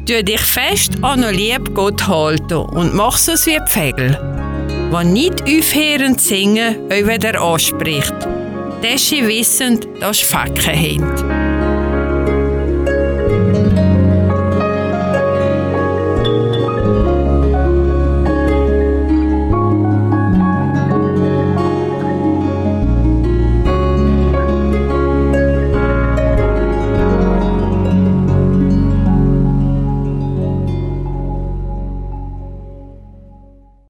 Tu dich fest an den lieben Gott halten und mach's es wie die Vögel, die nicht aufhören zu singen, wenn er anspricht. Das sie wissend, dass sie Facken haben.